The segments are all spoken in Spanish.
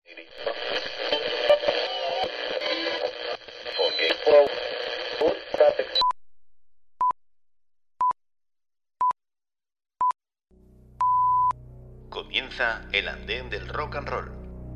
Comienza el andén del rock and roll.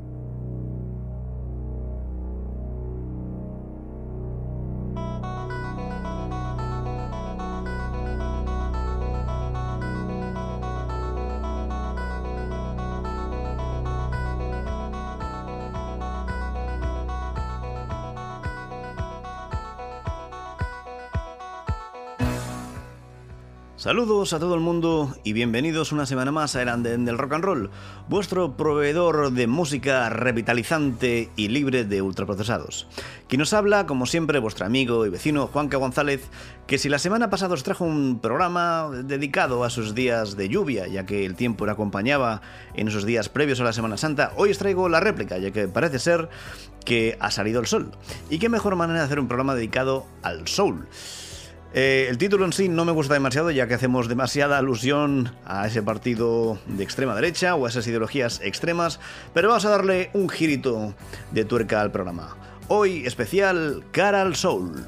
Saludos a todo el mundo y bienvenidos una semana más a El Andén del Rock and Roll, vuestro proveedor de música revitalizante y libre de ultraprocesados. Quien nos habla, como siempre, vuestro amigo y vecino Juanca González, que si la semana pasada os trajo un programa dedicado a sus días de lluvia, ya que el tiempo le acompañaba en esos días previos a la Semana Santa, hoy os traigo la réplica, ya que parece ser que ha salido el sol. Y qué mejor manera de hacer un programa dedicado al soul. El título en sí no me gusta demasiado, ya que hacemos demasiada alusión a ese partido de extrema derecha o a esas ideologías extremas, pero vamos a darle un girito de tuerca al programa. Hoy especial Cara al Soul.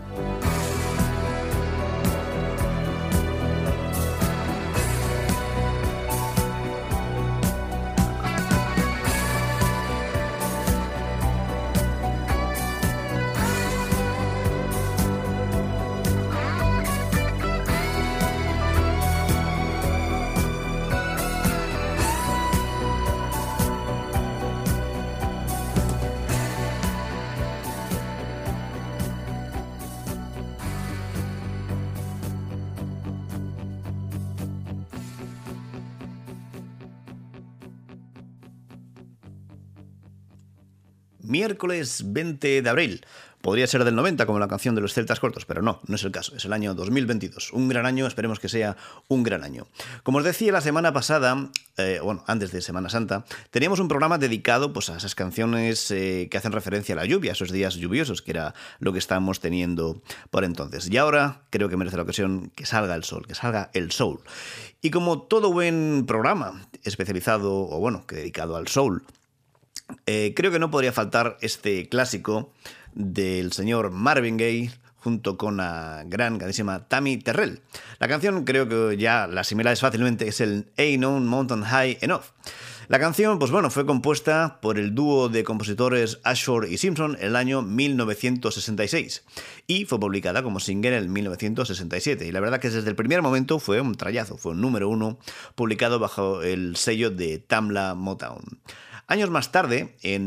Miércoles 20 de abril. Podría ser del 90 como la canción de los Celtas Cortos, pero no es el caso, es el año 2022. Un gran año, esperemos que sea un gran año. Como os decía la semana pasada, antes de Semana Santa, teníamos un programa dedicado pues, a esas canciones que hacen referencia a la lluvia, a esos días lluviosos, que era lo que estábamos teniendo por entonces. Y ahora creo que merece la ocasión que salga el sol, que salga el soul. Y como todo buen programa especializado, que dedicado al soul, creo que no podría faltar este clásico del señor Marvin Gaye junto con la grandísima Tammy Terrell. La canción creo que ya la asimiláis fácilmente, es el Ain't No Mountain High Enough. La canción, fue compuesta por el dúo de compositores Ashford y Simpson en el año 1966 y fue publicada como single en 1967. Y la verdad que desde el primer momento fue un trayazo, fue un número 1 publicado bajo el sello de Tamla Motown. Años más tarde, en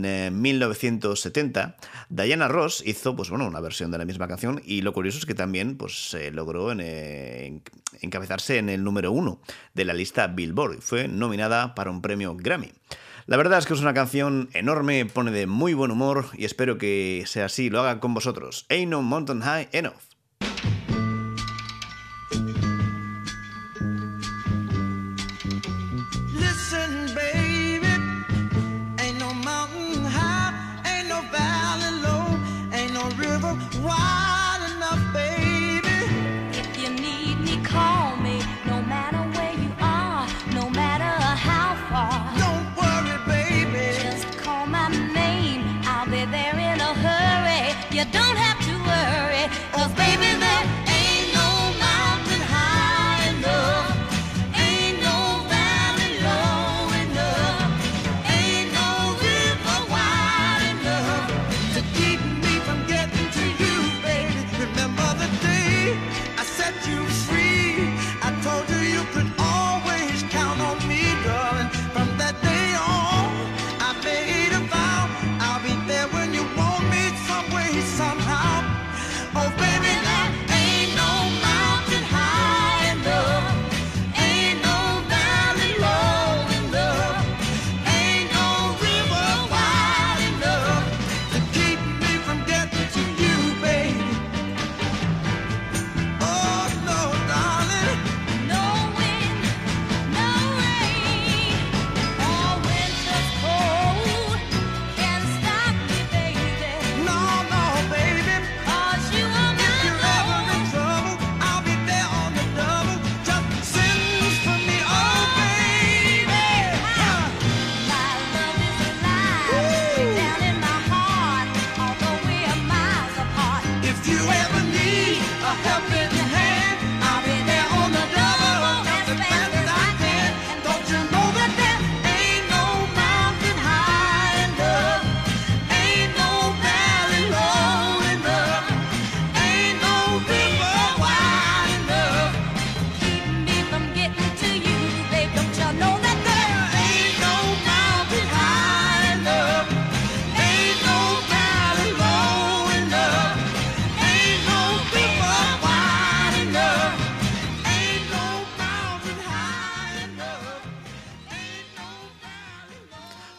1970, Diana Ross hizo una versión de la misma canción y lo curioso es que también logró encabezarse en el número 1 de la lista Billboard. Fue nominada para un premio Grammy. La verdad es que es una canción enorme, pone de muy buen humor y espero que sea así, lo haga con vosotros. Ain't No Mountain High Enough. You don't have to worry, 'cause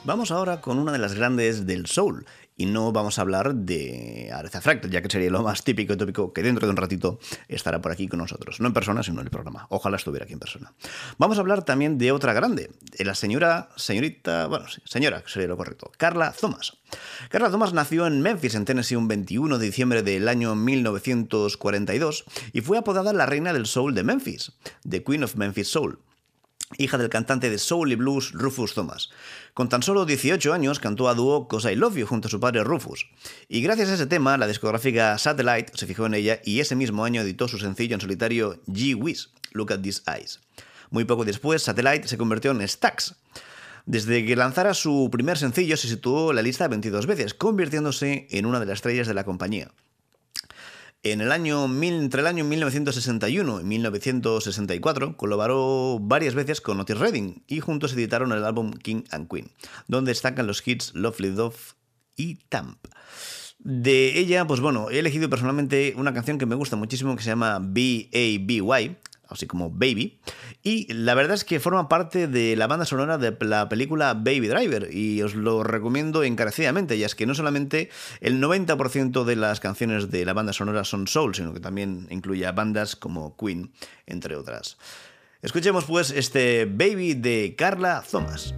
Vamos ahora con una de las grandes del soul. Y no vamos a hablar de Aretha Franklin, ya que sería lo más típico y tópico, que dentro de un ratito estará por aquí con nosotros. No en persona, sino en el programa. Ojalá estuviera aquí en persona. Vamos a hablar también de otra grande, de la señora, que sería lo correcto, Carla Thomas. Carla Thomas nació en Memphis, en Tennessee, un 21 de diciembre del año 1942 y fue apodada la reina del soul de Memphis, The Queen of Memphis Soul, hija del cantante de soul y blues Rufus Thomas. Con tan solo 18 años cantó a dúo 'Cause I Love You junto a su padre Rufus. Y gracias a ese tema, la discográfica Satellite se fijó en ella y ese mismo año editó su sencillo en solitario Gee Whiz, Look at These Eyes. Muy poco después, Satellite se convirtió en Stax. Desde que lanzara su primer sencillo se situó en la lista 22 veces, convirtiéndose en una de las estrellas de la compañía. Entre el año 1961 y 1964 colaboró varias veces con Otis Redding y juntos editaron el álbum King and Queen, donde destacan los hits Lovely Dove y Tamp. De ella, pues bueno, he elegido personalmente una canción que me gusta muchísimo que se llama B.A.B.Y., así como Baby, y la verdad es que forma parte de la banda sonora de la película Baby Driver y os lo recomiendo encarecidamente, ya es que no solamente el 90% de las canciones de la banda sonora son soul, sino que también incluye a bandas como Queen, entre otras. Escuchemos pues este Baby de Carla Thomas.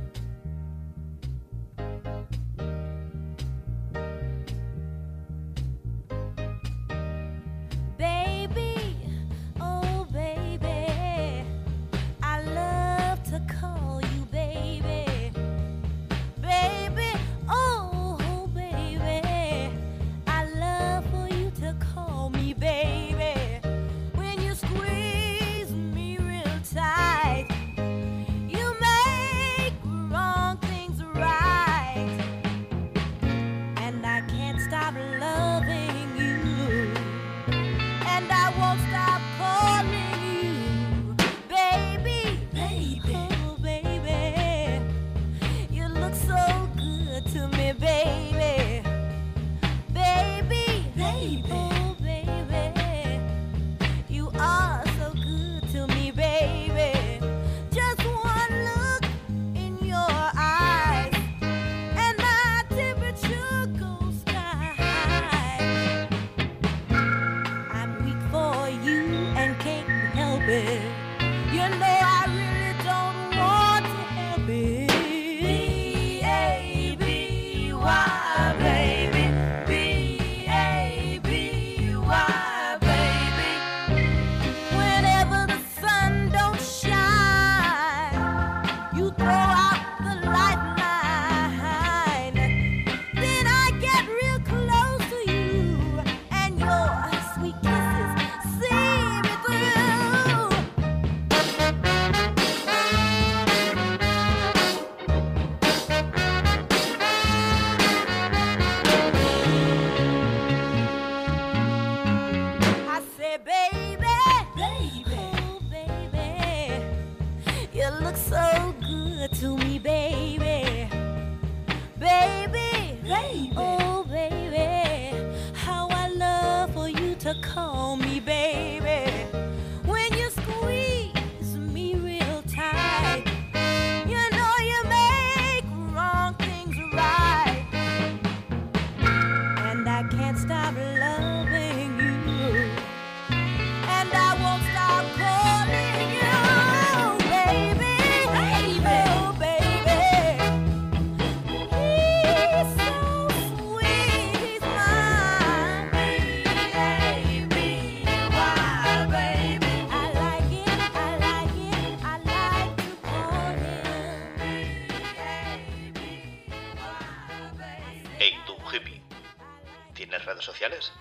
Sociales?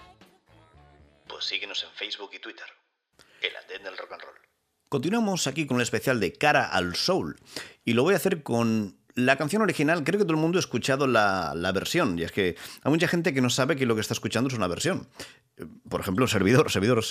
Pues síguenos en Facebook y Twitter, el Andén del Rock and Roll. Continuamos aquí con el especial de Cara al Soul y lo voy a hacer con la canción original. Creo que todo el mundo ha escuchado la versión, y es que hay mucha gente que no sabe que lo que está escuchando es una versión. Por ejemplo, Servidor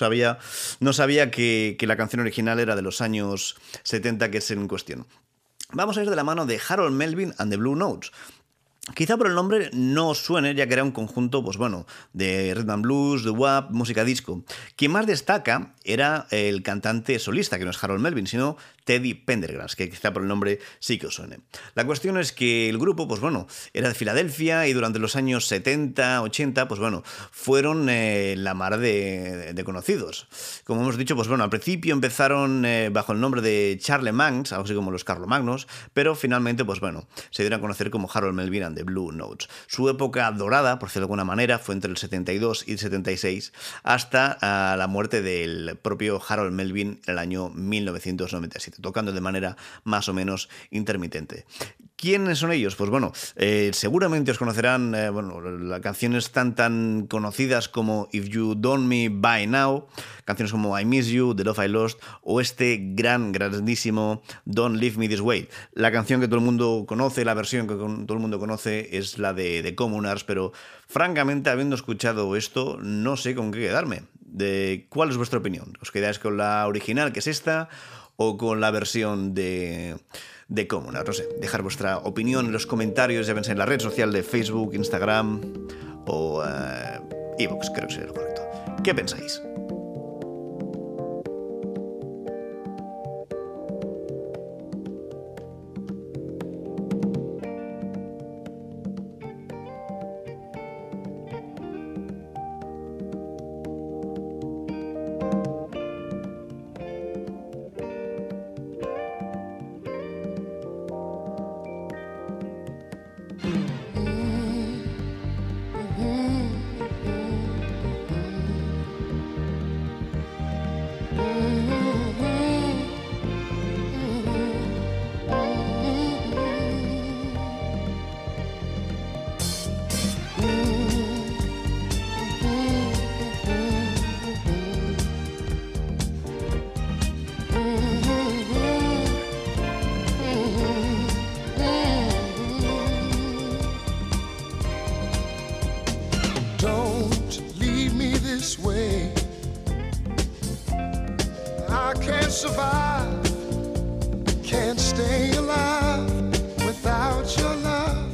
no sabía que la canción original era de los años 70, que es en cuestión. Vamos a ir de la mano de Harold Melvin and the Blue Notes. Quizá por el nombre no os suene, ya que era un conjunto, pues bueno, de rhythm and blues, de wap, música disco. Quien más destaca era el cantante solista, que no es Harold Melvin, sino Teddy Pendergrass, que quizá por el nombre sí que os suene. La cuestión es que el grupo, pues bueno, era de Filadelfia y durante los años 70, 80, pues bueno, fueron la mar de conocidos. Como hemos dicho, pues bueno, al principio empezaron bajo el nombre de Charlemagnes, algo así como los Carlomagnos, pero finalmente, pues bueno, se dieron a conocer como Harold Melvin and the Blue Notes. Su época dorada, por decirlo de alguna manera, fue entre el 72 y el 76, hasta la muerte del propio Harold Melvin en el año 1997, tocando de manera más o menos intermitente. ¿Quiénes son ellos? Pues bueno, seguramente os conocerán las canciones tan conocidas como If You Don't Me By Now, canciones como I Miss You, The Love I Lost, o este grandísimo Don't Leave Me This Way. La canción que todo el mundo conoce, la versión que todo el mundo conoce es la de Communards, pero francamente, habiendo escuchado esto, no sé con qué quedarme. ¿Cuál es vuestra opinión? ¿Os quedáis con la original, que es esta, o con la versión de Communards? No sé, dejar vuestra opinión en los comentarios, ya pensáis en la red social de Facebook, Instagram o iVoox, creo que sería lo correcto. ¿Qué pensáis? Survive, can't stay alive without your love.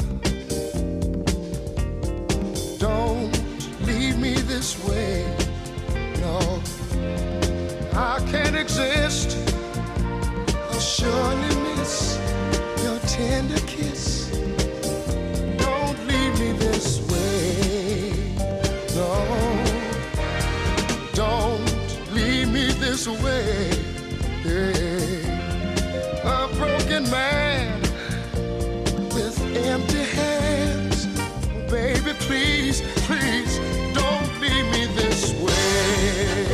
Don't leave me this way, no, I can't exist. I'll surely miss your tender kiss. Don't leave me this way, no, don't leave me this way. A broken man with empty hands. Baby, please, please, don't leave me this way.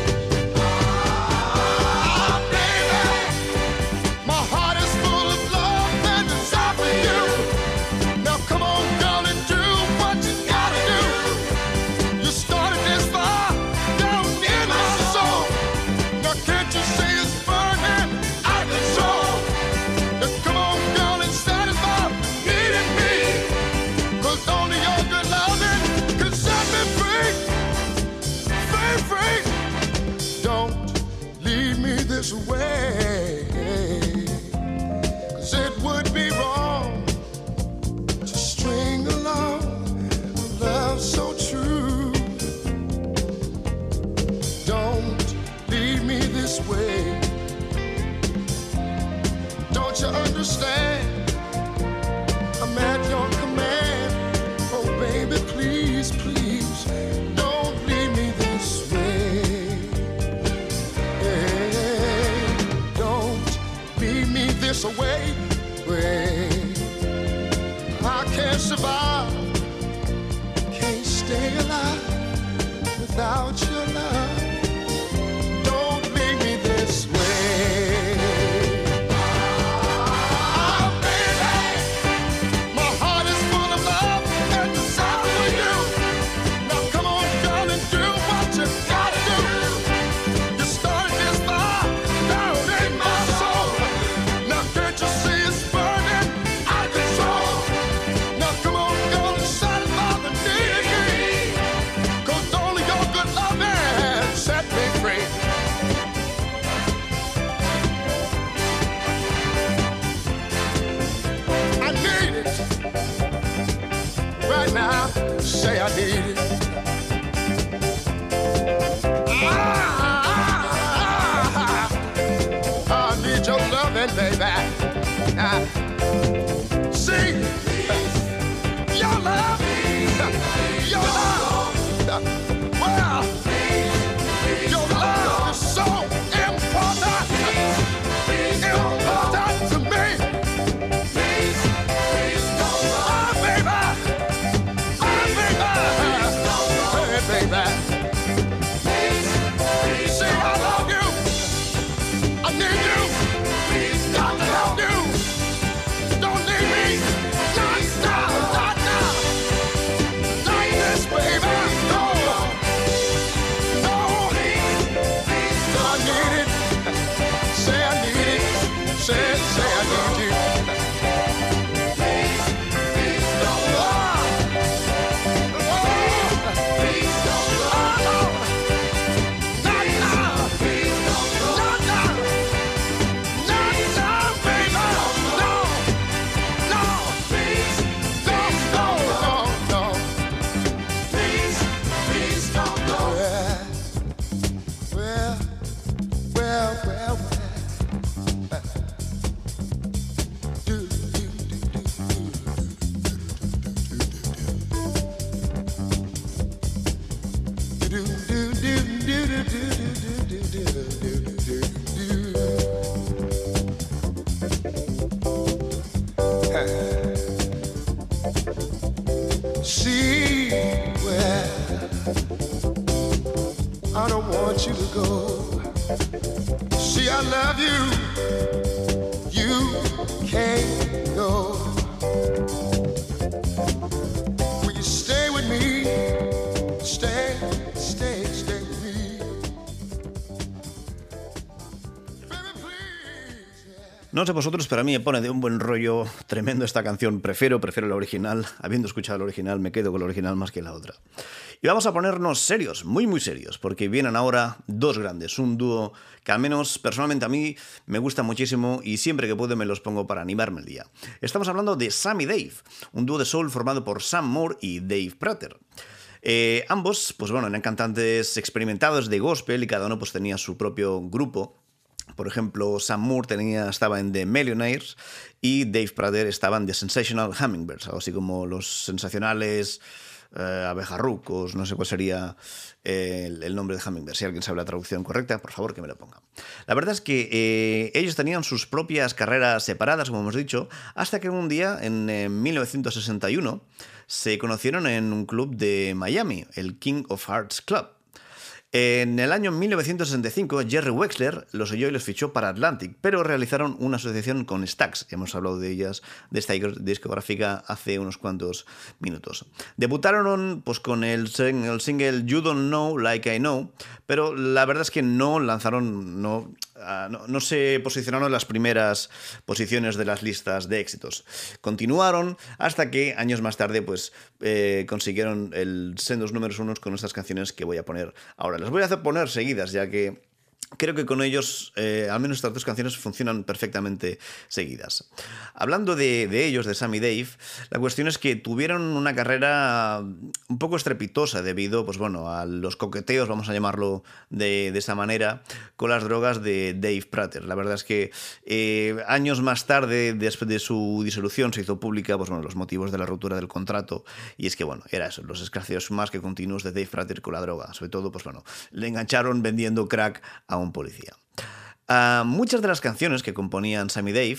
Ah, baby, my heart is full of love and desire for you. Now come on, girl, and do what you gotta do. You started this fire down in my soul. Now can't you see it's burning out of control? Now come on, girl, and satisfy needing me. 'Cause only your good loving can set me free. Free, free. Don't leave me this way. 'Cause it would be wrong to string along a love so true. Don't leave me this way. Don't you understand? I'm at your command. Oh baby, please, please, don't leave me this way. Hey, don't leave me this way. I can't survive, can't stay alive without your love. Don't leave me this way. Ah, baby, my heart is full of love and desire for you. Now come on, girl, and do what you gotta do. You started this fire down in my soul. Now can't you see it's burning out of control? Now come on, girl, and satisfy the need. 'Cause only your good loving set me free. I need it right now. Say I need it. See where I don't want you to go. See, I love you. You can't go. Will you stay with me? Stay with me. Baby, please. Yeah. No sé vosotros, pero a mí me pone de un buen rollo tremendo esta canción. Prefiero la original. Habiendo escuchado la original, me quedo con la original más que la otra. Y vamos a ponernos serios, muy muy serios, porque vienen ahora dos grandes, un dúo que al menos personalmente a mí me gusta muchísimo y siempre que puedo me los pongo para animarme el día. Estamos hablando de Sam y Dave, un dúo de soul formado por Sam Moore y Dave Prater. Ambos, pues bueno, eran cantantes experimentados de gospel y cada uno pues tenía su propio grupo. Por ejemplo, Sam Moore estaba en The Millionaires y Dave Prater estaba en The Sensational Hummingbirds, algo así como los sensacionales abejarrucos, no sé cuál sería el nombre de Hummingbird. Si alguien sabe la traducción correcta, por favor que me lo ponga. La verdad es que ellos tenían sus propias carreras separadas, como hemos dicho, hasta que un día, en 1961, se conocieron en un club de Miami, el King of Hearts Club. En el año 1965, Jerry Wexler los oyó y los fichó para Atlantic, pero realizaron una asociación con Stax. Hemos hablado de ellas, de esta discográfica, hace unos cuantos minutos. Debutaron pues, con el single You Don't Know Like I Know, pero la verdad es que no lanzaron, no se posicionaron en las primeras posiciones de las listas de éxitos. Continuaron hasta que años más tarde pues, consiguieron el sendos números unos con estas canciones que voy a poner ahora. Las voy a poner seguidas, ya que creo que con ellos, al menos estas dos canciones, funcionan perfectamente seguidas. Hablando de ellos, de Sam y Dave, la cuestión es que tuvieron una carrera un poco estrepitosa debido, pues bueno, a los coqueteos, vamos a llamarlo de esa manera, con las drogas de Dave Prater. La verdad es que años más tarde, después de su disolución, se hizo pública, pues bueno, los motivos de la ruptura del contrato, y es que, bueno, era eso, los escarceos más que continuos de Dave Prater con la droga. Sobre todo, pues bueno, le engancharon vendiendo crack a un policía. Muchas de las canciones que componían Sam y Dave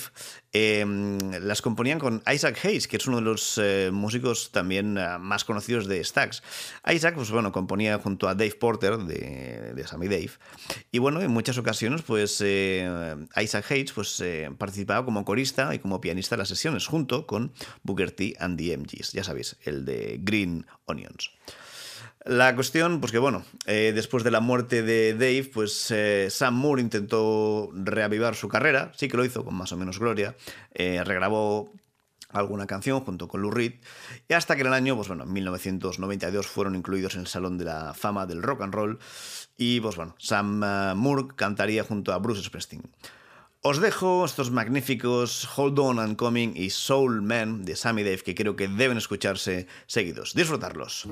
las componían con Isaac Hayes, que es uno de los músicos también más conocidos de Stax. Isaac, pues bueno, componía junto a Dave Porter de Sam y Dave, y bueno, en muchas ocasiones pues Isaac Hayes pues participaba como corista y como pianista en las sesiones junto con Booker T and the MGs, ya sabéis, el de Green Onions. La cuestión, pues que bueno, después de la muerte de Dave, pues Sam Moore intentó reavivar su carrera, sí que lo hizo con más o menos gloria, regrabó alguna canción junto con Lou Reed, y hasta que en el año, pues bueno, 1992 fueron incluidos en el Salón de la Fama del Rock and Roll, y pues bueno, Sam Moore cantaría junto a Bruce Springsteen. Os dejo estos magníficos Hold On and Coming y Soul Man de Sam y Dave, que creo que deben escucharse seguidos. Disfrutarlos.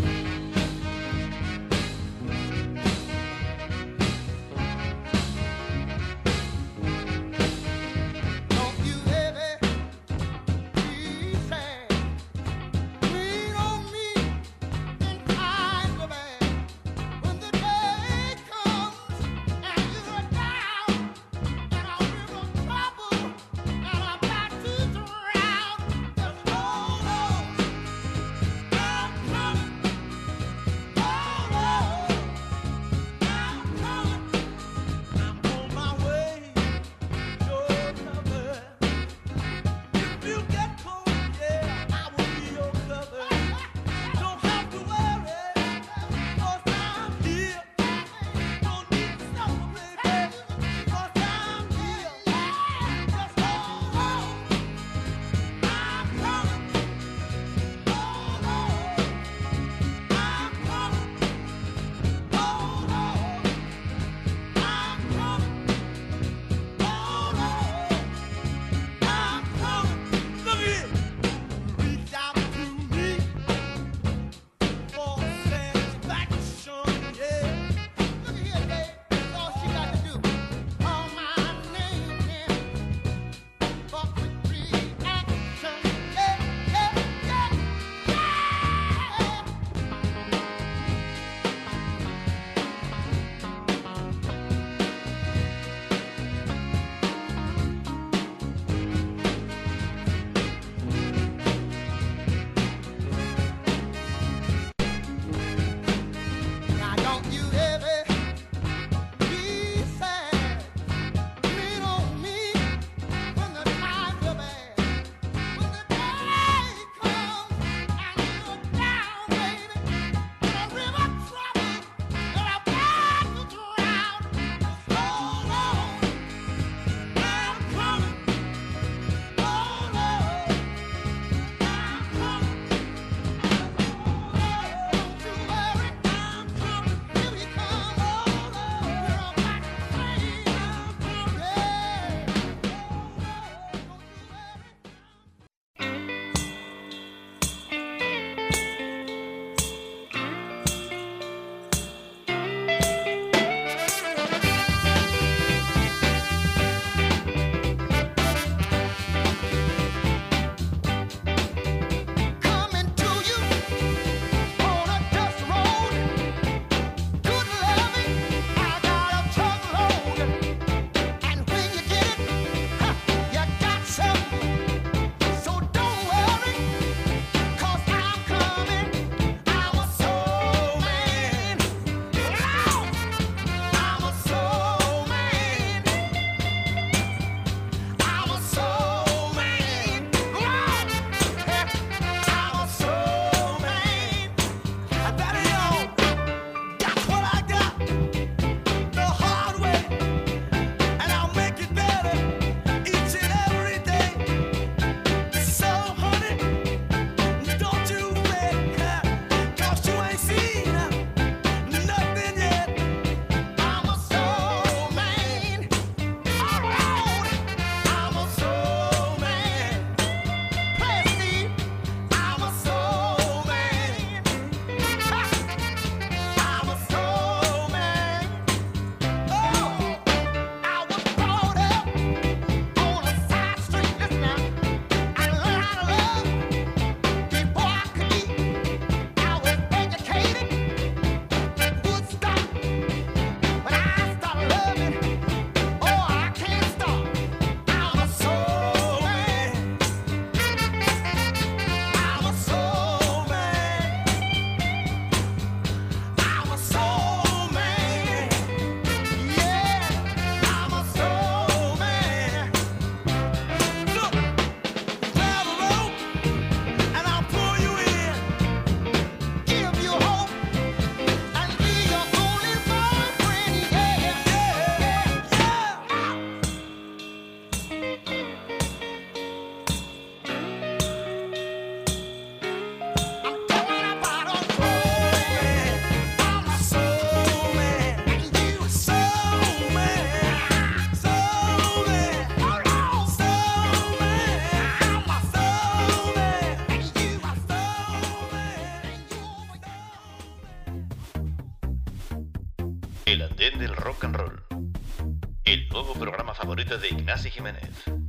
El andén del rock and roll. El nuevo programa favorito de Ignasi Jiménez.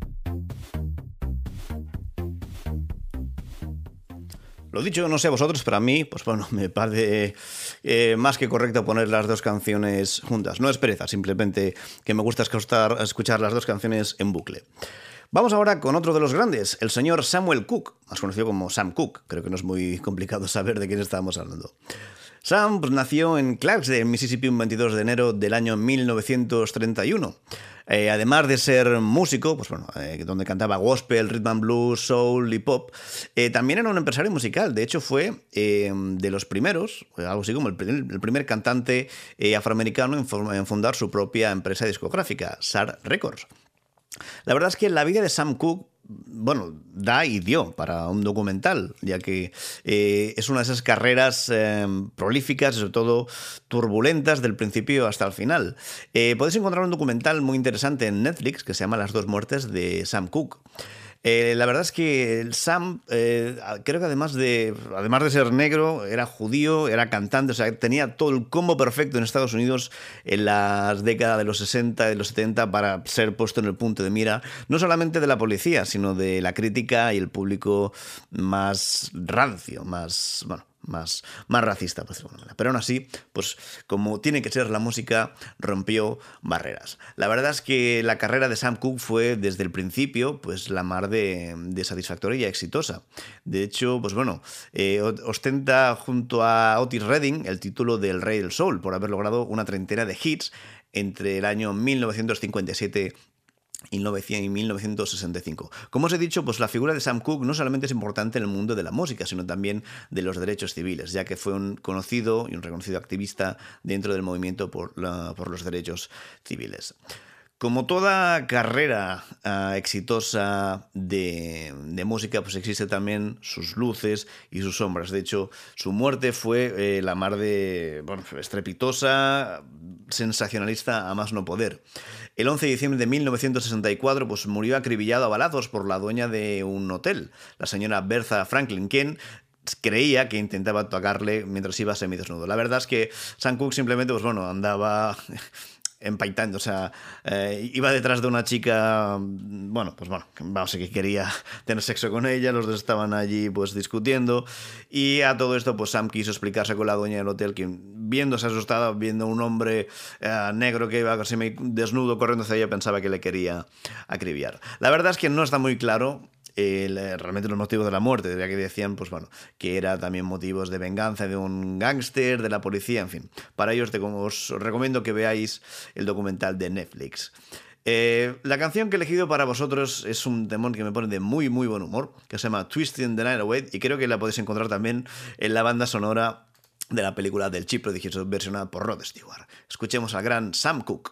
Lo dicho, no sé a vosotros, pero a mí, pues bueno, me parece más que correcto poner las dos canciones juntas. No es pereza, simplemente que me gusta escuchar las dos canciones en bucle. Vamos ahora con otro de los grandes, el señor Samuel Cooke, más conocido como Sam Cooke. Creo que no es muy complicado saber de quién estamos hablando. Sam nació en Clarksdale, Mississippi, un 22 de enero del año 1931. Además de ser músico, pues bueno, donde cantaba gospel, rhythm and blues, soul y pop, también era un empresario musical. De hecho, fue de los primeros, algo así como el primer cantante afroamericano en fundar su propia empresa discográfica, SAR Records. La verdad es que la vida de Sam Cooke, bueno, da y dio para un documental, ya que es una de esas carreras prolíficas y sobre todo turbulentas del principio hasta el final. Podéis encontrar un documental muy interesante en Netflix que se llama Las dos muertes de Sam Cooke. La verdad es que Sam, creo que además de ser negro, era judío, era cantante, o sea, tenía todo el combo perfecto en Estados Unidos en las décadas de los 60 y de los 70 para ser puesto en el punto de mira, no solamente de la policía, sino de la crítica y el público más rancio, más racista, por decirlo de alguna manera. Pero aún así, pues como tiene que ser la música, rompió barreras. La verdad es que la carrera de Sam Cooke fue desde el principio pues la mar de satisfactoria y exitosa. De hecho, pues bueno, ostenta junto a Otis Redding el título del Rey del Soul por haber logrado una treintena de hits entre el año 1957 y 1965. Como os he dicho, pues la figura de Sam Cooke no solamente es importante en el mundo de la música, sino también de los derechos civiles, ya que fue un conocido y un reconocido activista dentro del movimiento por los derechos civiles. Como toda carrera exitosa de música, pues existe también sus luces y sus sombras. De hecho, su muerte fue la mar de estrepitosa, sensacionalista a más no poder. El 11 de diciembre de 1964 pues murió acribillado a balazos por la dueña de un hotel, la señora Bertha Franklin, quien creía que intentaba atacarle mientras iba semidesnudo. La verdad es que Sam Cooke simplemente andaba empaitando, o sea, iba detrás de una chica, vamos, que quería tener sexo con ella, los dos estaban allí pues discutiendo, y a todo esto pues Sam quiso explicarse con la dueña del hotel, que viéndose asustada, viendo un hombre negro que iba casi desnudo corriendo hacia ella, pensaba que le quería acribillar. La verdad es que no está muy claro realmente los motivos de la muerte, ya que decían que era también motivos de venganza de un gángster, de la policía, en fin. Para ello os recomiendo que veáis el documental de Netflix. La canción que he elegido para vosotros es un temón que me pone de muy muy buen humor, que se llama Twisting the Night Away, y creo que la podéis encontrar también en la banda sonora de la película del Chip Prodigioso, versionada por Rod Stewart. Escuchemos al gran Sam Cooke.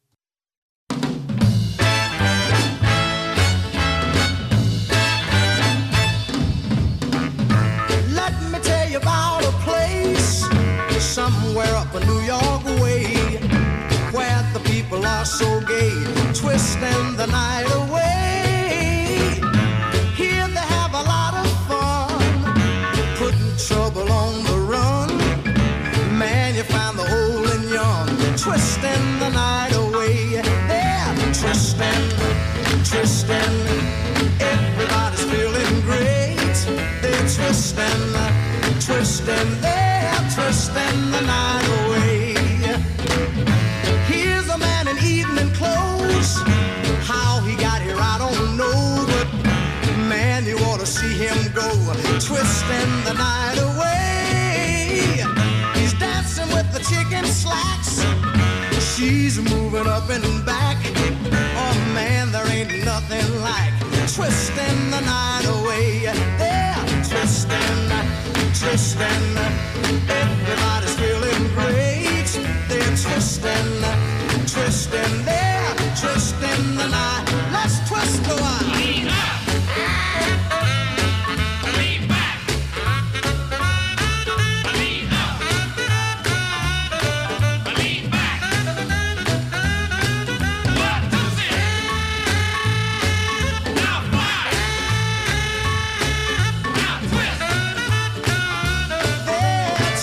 Somewhere up a New York way, where the people are so gay, twisting the night away. Here they have a lot of fun, putting trouble on the run. Man, you find the old and young, twisting the night away. They're twisting, twisting, everybody's feeling great. They're twisting, twisting, twisting the night away. Here's a man in evening clothes. How he got here I don't know, but man, you ought to see him go, twisting the night away. He's dancing with the chicken slacks. She's moving up and back. Oh man, there ain't nothing like twisting the night away. They're twisting, twisting, everybody's feeling great. They're twisting, twisting, they're twisting the night. Let's twist a while. Lean up. Lean back. Lean up. Lean back. What does it? Now fly. Now twist.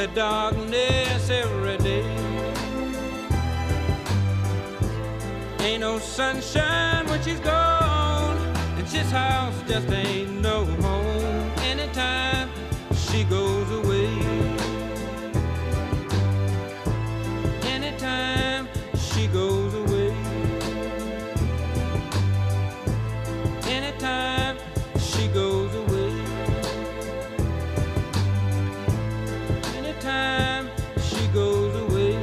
only darkness every day. Ain't no sunshine when she's gone, and this house just ain't no home anytime she goes away. Anytime she goes away. Anytime she goes away. Anytime she goes away.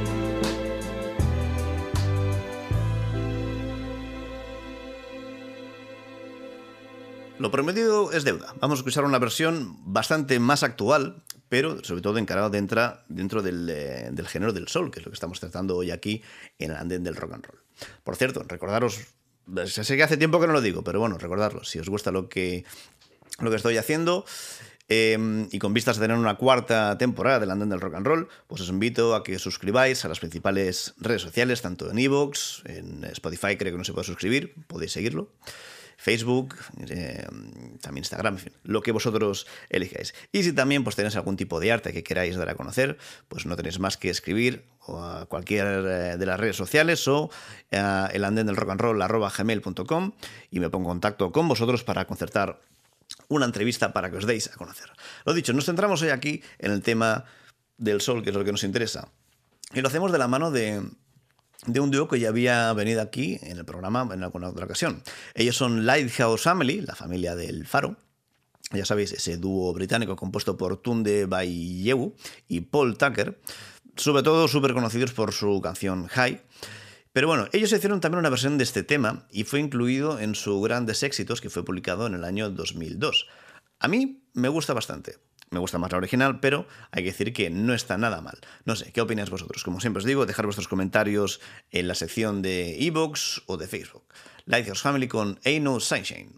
Lo prometido es deuda. Vamos a escuchar una versión bastante más actual, pero sobre todo encarado dentro del género del soul, que es lo que estamos tratando hoy aquí en el andén del rock and roll. Por cierto, recordaros, sé que hace tiempo que no lo digo, pero bueno, recordarlo, si os gusta lo que estoy haciendo, y con vistas a tener una cuarta temporada del andén del rock and roll, pues os invito a que os suscribáis a las principales redes sociales, tanto en iVoox, en Spotify creo que no se puede suscribir, podéis seguirlo, Facebook, también Instagram, en fin, lo que vosotros elijáis. Y si también pues tenéis algún tipo de arte que queráis dar a conocer, pues no tenéis más que escribir a cualquier de las redes sociales o a elandendelrockandroll@gmail.com y me pongo en contacto con vosotros para concertar una entrevista para que os deis a conocer. Lo dicho, nos centramos hoy aquí en el tema del soul, que es lo que nos interesa. Y lo hacemos de la mano de un dúo que ya había venido aquí en el programa en alguna otra ocasión. Ellos son Lighthouse Family, la familia del Faro. Ya sabéis, ese dúo británico compuesto por Tunde Bayewu y Paul Tucker, sobre todo súper conocidos por su canción High. Pero bueno, ellos hicieron también una versión de este tema y fue incluido en su Grandes Éxitos, que fue publicado en el año 2002. A mí me gusta bastante. Me gusta más la original, pero hay que decir que no está nada mal. No sé, ¿qué opináis vosotros? Como siempre os digo, dejar vuestros comentarios en la sección de iVoox o de Facebook. Lighthouse Family con Ain't No Sunshine.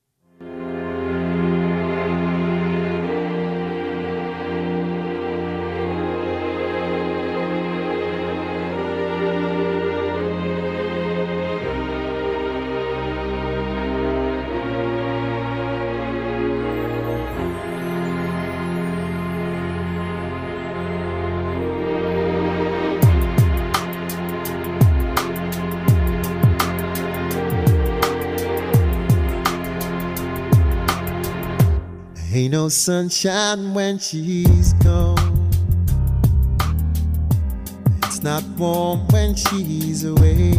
Ain't no sunshine when she's gone. It's not warm when she's away.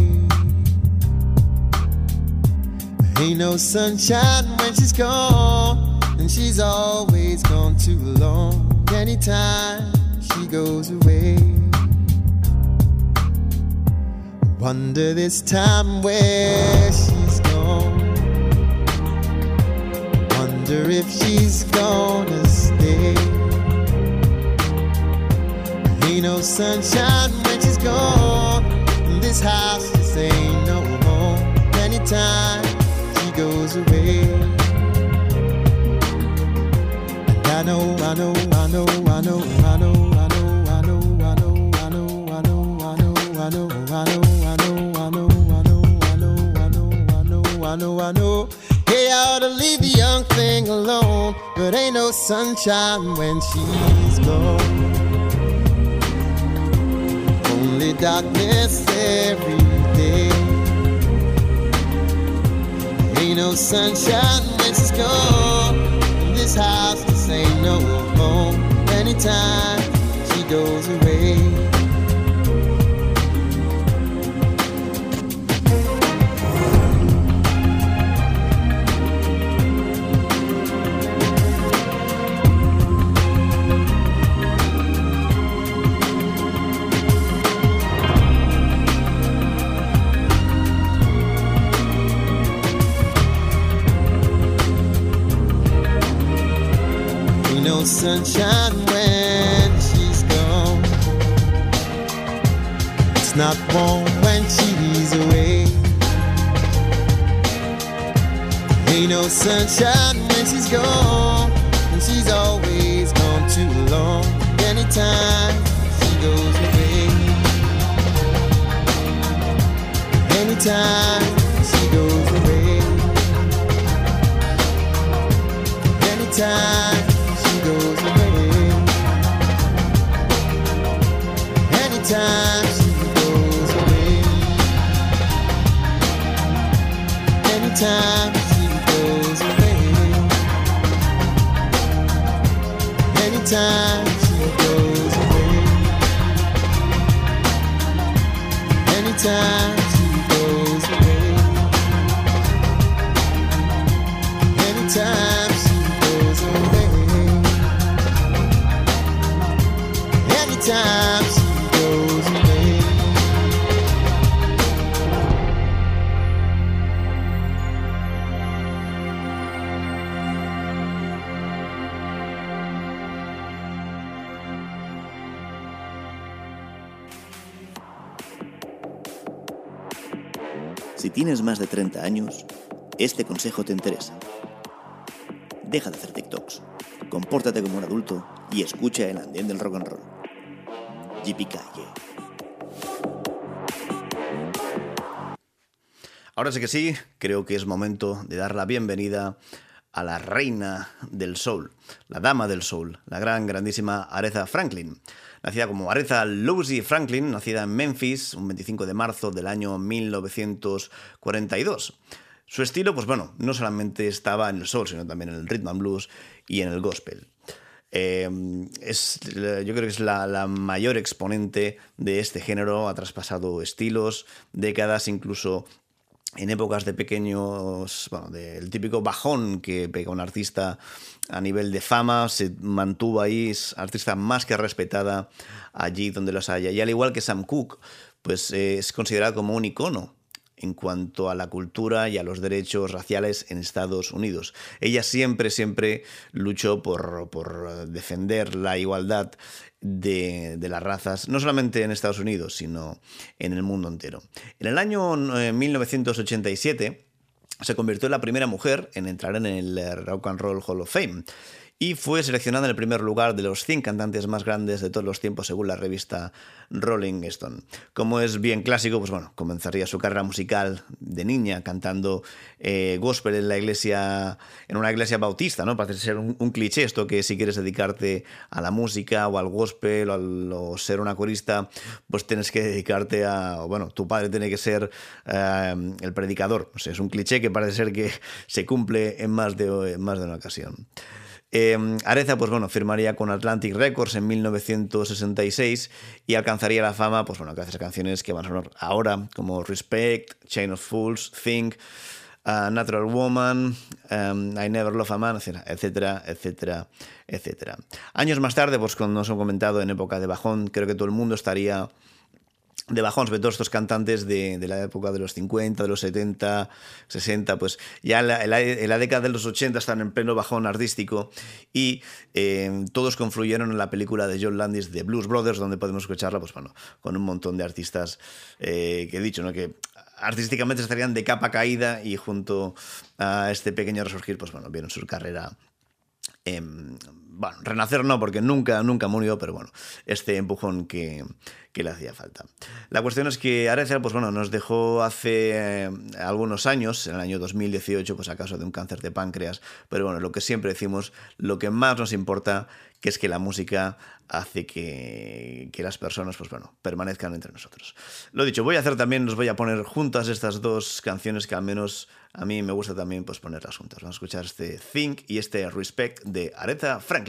Ain't no sunshine when she's gone, and she's always gone too long. Anytime she goes away, wonder this time where she's gone. Wonder if she's gonna stay. Ain't no sunshine when she's gone, and this house just ain't no home anytime she goes away. And I know, I know, I know, I know, I know, I know, I know, I know, I know, I know, I know, I know, I know, I know, I know, I know, I know, I know, I know, I know. Hey, I ought to leave the young thing alone, but ain't no sunshine when she's gone. Only darkness every day. Ain't no sunshine when she's gone. This house just ain't no home anytime she goes away. Sunshine when she's gone. It's not warm when she's away. Ain't no sunshine when she's gone, and she's always gone too long. Anytime she goes away. Anytime she goes away. Anytime goes away. Anytime she goes away. Anytime she goes away. Anytime she goes away. Anytime she goes away. Anytime she goes away. Anytime she goes away. Si tienes más de 30 años, este consejo te interesa. Deja de hacer TikToks, compórtate como un adulto y escucha el andén del rock and roll. Yippee-ki-yay. Ahora sí que sí, creo que es momento de dar la bienvenida a la reina del soul, la dama del soul, la grandísima Aretha Franklin. Nacida como Aretha Lucy Franklin, nacida en Memphis un 25 de marzo del año 1942. Su estilo, pues bueno, no solamente estaba en el soul, sino también en el rhythm and blues y en el gospel. Yo creo que es la mayor exponente de este género, ha traspasado estilos, décadas, incluso en épocas de pequeños, bueno, del típico bajón que pega un artista a nivel de fama, se mantuvo ahí, es artista más que respetada allí donde los haya. Y al igual que Sam Cooke, pues es considerado como un icono en cuanto a la cultura y a los derechos raciales en Estados Unidos. Ella siempre luchó por defender la igualdad de las razas, no solamente en Estados Unidos, sino en el mundo entero. En el año 1987 se convirtió en la primera mujer en entrar en el Rock and Roll Hall of Fame y fue seleccionada en el primer lugar de los 100 cantantes más grandes de todos los tiempos según la revista Rolling Stone. Como es bien clásico, pues bueno, comenzaría su carrera musical de niña cantando gospel en una iglesia bautista, ¿no? Parece ser un cliché esto, que si quieres dedicarte a la música o al gospel o ser una corista, pues tienes que dedicarte bueno, tu padre tiene que ser el predicador. O sea, es un cliché que parece ser que se cumple en más de una ocasión. Aretha, pues bueno, firmaría con Atlantic Records en 1966 y alcanzaría la fama, pues bueno, gracias a canciones que van a sonar ahora, como Respect, Chain of Fools, Think, Natural Woman, I Never Love a Man, etcétera. Años más tarde, pues como nos han comentado, en época de bajón, creo que todo el mundo estaría de bajón, sobre todo estos cantantes de la época de los 50, de los 70, 60, pues ya en la década de los 80 están en pleno bajón artístico y todos confluyeron en la película de John Landis de Blues Brothers, donde podemos escucharla, pues bueno, con un montón de artistas que he dicho, ¿no? Que artísticamente estarían de capa caída y junto a este pequeño resurgir, pues bueno, vieron su carrera bueno, renacer no, porque nunca murió, pero bueno, este empujón que le hacía falta. La cuestión es que Aretha, pues bueno, nos dejó hace algunos años, en el año 2018, pues a causa de un cáncer de páncreas, pero bueno, lo que siempre decimos, lo que más nos importa, que es que la música hace que las personas, pues bueno, permanezcan entre nosotros. Lo dicho, os voy a poner juntas estas dos canciones que al menos a mí me gusta también pues ponerlas juntas. Vamos a escuchar este Think y este Respect de Aretha Franklin.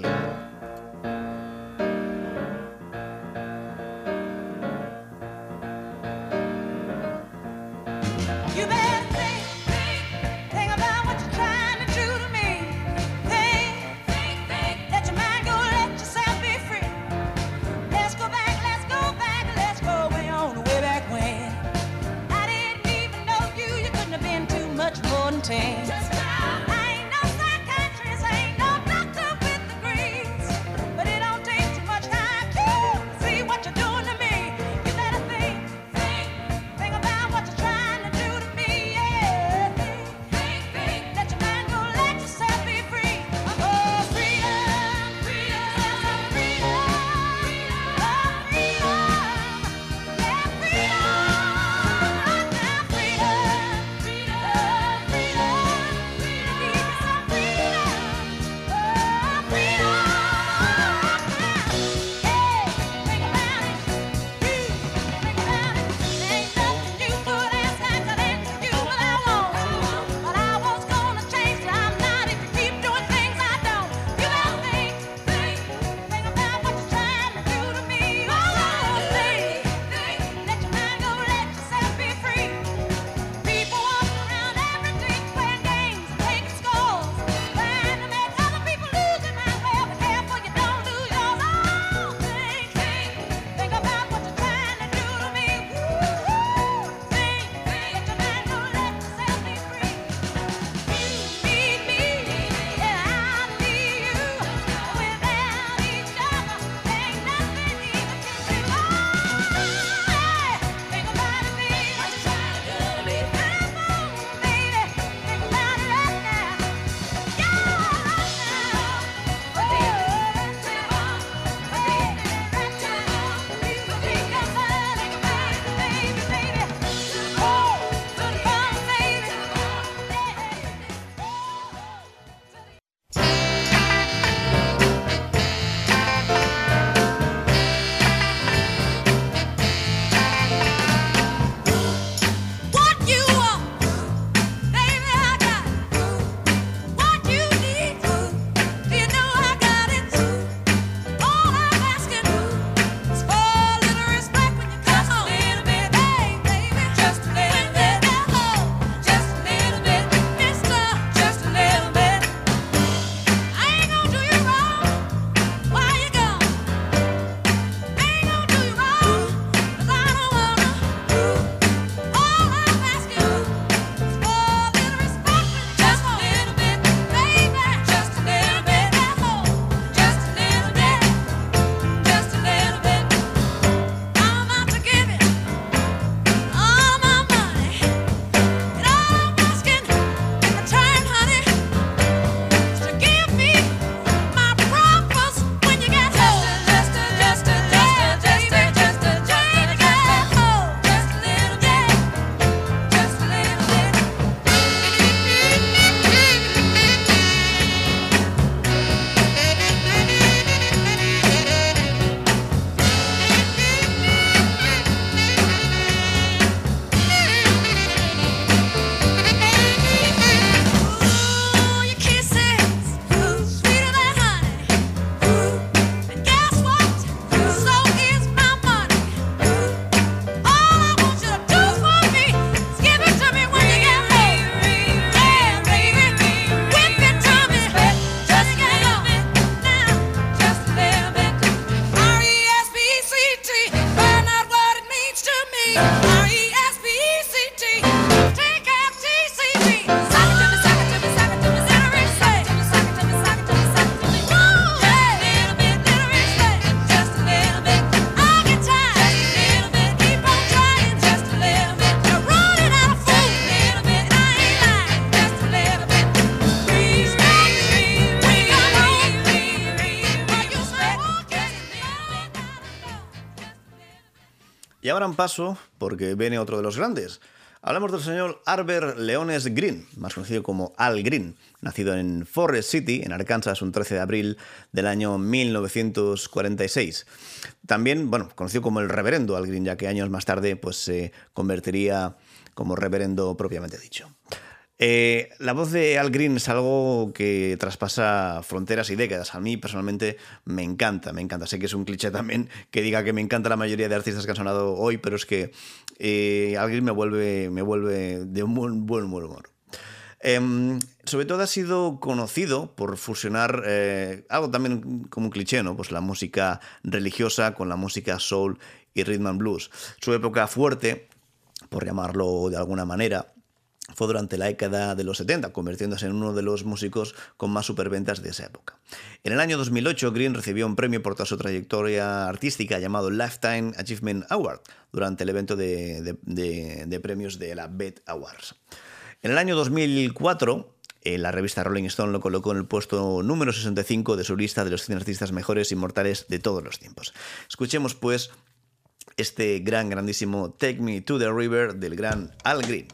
Y ahora un paso, porque viene otro de los grandes. Hablamos del señor Albert Leones Green, más conocido como Al Green, nacido en Forest City, en Arkansas, un 13 de abril del año 1946. También, bueno, conocido como el reverendo Al Green, ya que años más tarde pues, se convertiría como reverendo propiamente dicho. La voz de Al Green es algo que traspasa fronteras y décadas. A mí personalmente me encanta. Sé que es un cliché también que diga que me encanta la mayoría de artistas que han sonado hoy, pero es que Al Green me vuelve de un buen humor. Sobre todo ha sido conocido por fusionar algo también como un cliché, ¿no? Pues la música religiosa con la música soul y rhythm and blues. Su época fuerte, por llamarlo de alguna manera, fue durante la década de los 70, convirtiéndose en uno de los músicos con más superventas de esa época. En el año 2008, Green recibió un premio por toda su trayectoria artística llamado Lifetime Achievement Award durante el evento de premios de la BET Awards. En el año 2004, la revista Rolling Stone lo colocó en el puesto número 65 de su lista de los 100 artistas mejores inmortales de todos los tiempos. Escuchemos, pues, este grandísimo Take Me to the River del gran Al Green.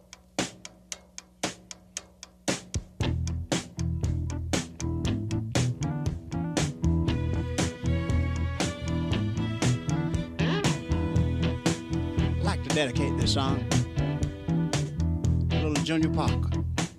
Dedicate this song to little Junior Parker,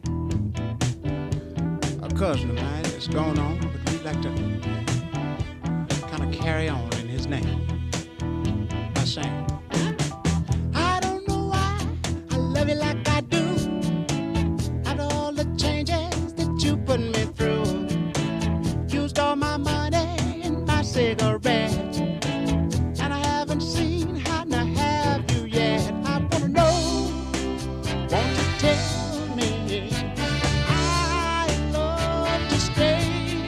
a cousin of mine that's gone on, but we'd like to kind of carry on in his name by saying, I don't know why I love you like I do, after all the changes that you put me through. Used all my money and my cigarettes, and I haven't seen how to have you yet. I wanna know, won't you tell me I love to stay?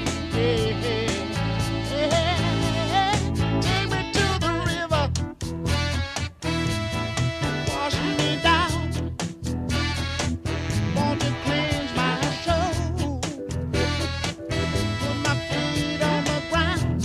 Take me to the river, wash me down. Won't you cleanse my soul? Put my feet on the ground.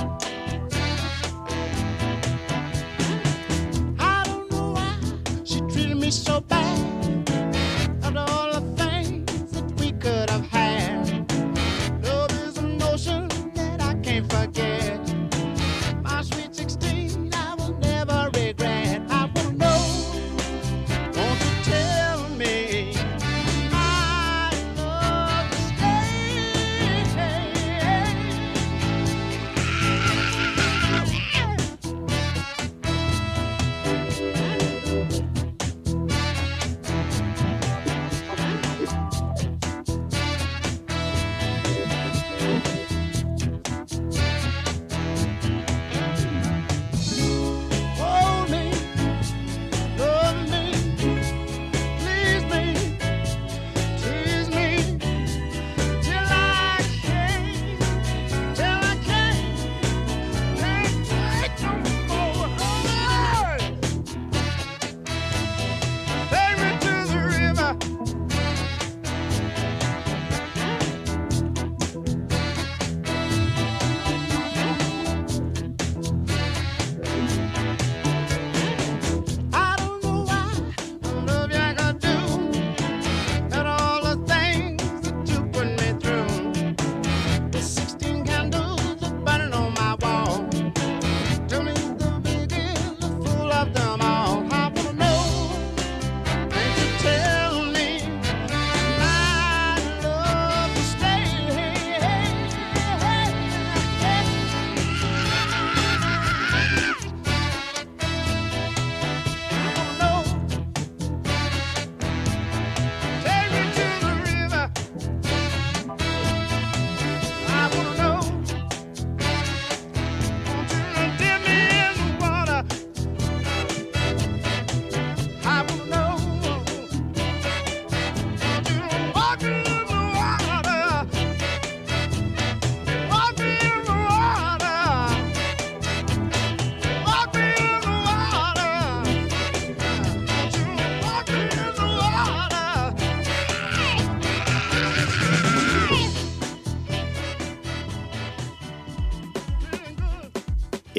I don't know why she treated me so bad. After all the things that we could have had, love is an ocean that I can't forget. My sweet 16, I will never regret. I wanna know, won't you tell me I love to stay?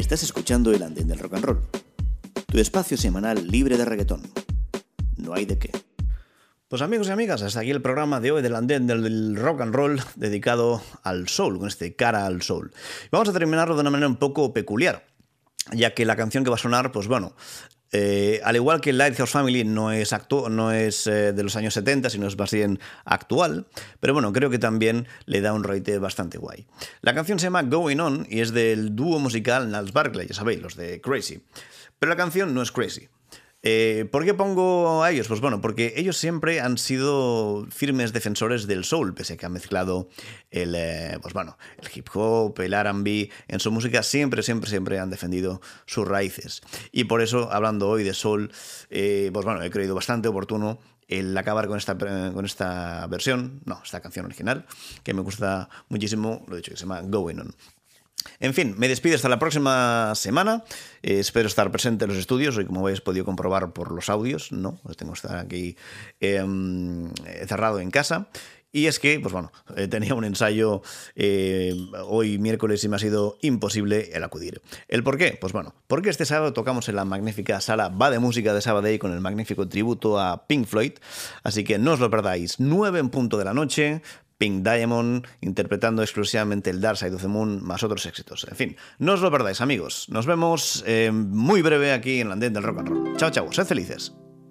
Estás escuchando El Andén del Rock and Roll, tu espacio semanal libre de reggaetón. No hay de qué. Pues amigos y amigas, hasta aquí el programa de hoy del Andén del Rock and Roll dedicado al soul, con este cara al soul. Vamos a terminarlo de una manera un poco peculiar, ya que la canción que va a sonar, pues bueno, al igual que Lighthouse Family no es de los años 70, sino es más bien actual, pero bueno, creo que también le da un rollete bastante guay. La canción se llama Going On y es del dúo musical Gnarls Barkley, ya sabéis, los de Crazy. Pero la canción no es Crazy. ¿Por qué pongo a ellos? Pues bueno, porque ellos siempre han sido firmes defensores del soul, pese a que han mezclado el hip hop, el R&B. En su música siempre han defendido sus raíces. Y por eso, hablando hoy de soul, he creído bastante oportuno el acabar con esta versión, esta canción original, que me gusta muchísimo, lo he dicho, que se llama Going On. En fin, me despido hasta la próxima semana. Espero estar presente en los estudios. Hoy, como habéis podido comprobar por los audios, no, tengo que estar aquí cerrado en casa. Y es que, tenía un ensayo hoy miércoles y me ha sido imposible el acudir. ¿El por qué? Pues bueno, porque este sábado tocamos en la magnífica sala Va de Música de Sabadell con el magnífico tributo a Pink Floyd. Así que no os lo perdáis. 9 en punto de la noche. Pink Diamond, interpretando exclusivamente el Dark Side of the Moon, más otros éxitos. En fin, no os lo perdáis, amigos. Nos vemos muy breve aquí en el Andén del Rock and Roll. Chao, chao, sed felices.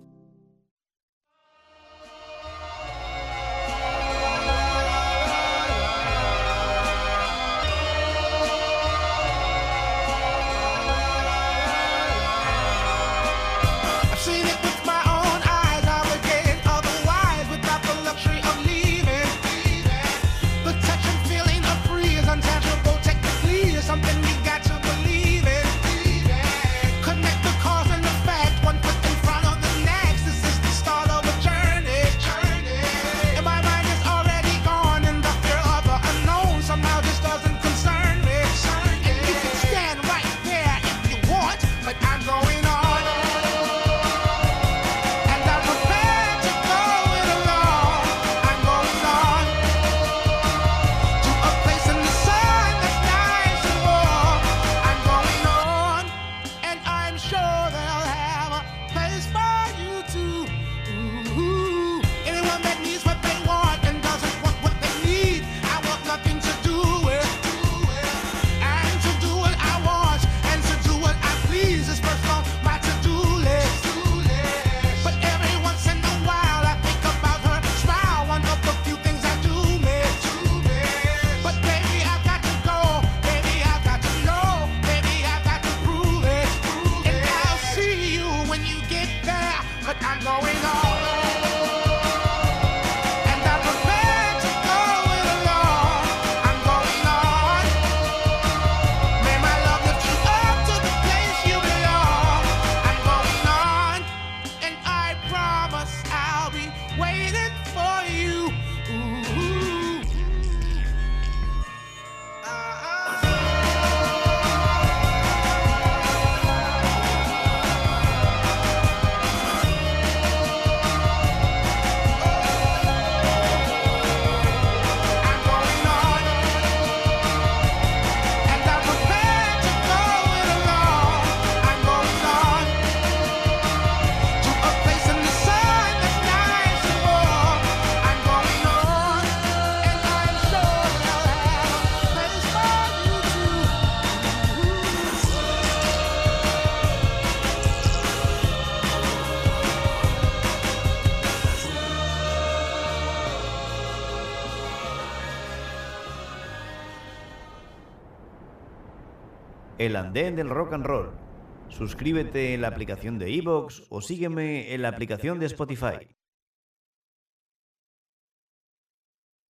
I've seen it with my own eyes. I would get otherwise without the luxury of leaving. The touch and feeling of free is untangible technically. It's something you got to believe in. Connect the cause and effect, one foot in front of the next. This is the start of a journey. And my mind is already gone in the fear of the unknown. Somehow this doesn't concern me. And you can stand right there if you want, but I'm going on. And I'm prepared to go it alone. I'm going on to a place in the sun that's nice and warm. I'm going on, and I'm sure they'll have a place for you too. Ooh. Anyone that needs what they want and doesn't want what they need, I want nothing to do with. And to do what I want and to do what I please is first on my to-do list. But every once in a while I think about her smile, one of the few things I do miss. But baby, I've got to go, baby, I've got to know, baby, I've got to prove it. And I'll see you when you get there, but I'm going on. And I'm prepared to go it alone. I'm going on. May my love lift you up to the place you belong. I'm going on, and I promise I'll be waiting for you. Ooh. I'm going on, and I'm prepared to go it alone. I'm going on to a place in the sun that's nice and warm. I'm going on, and I'm sure they'll have a place for you too. El Andén del Rock and Roll. Suscríbete en la aplicación de iVoox o sígueme en la aplicación de Spotify.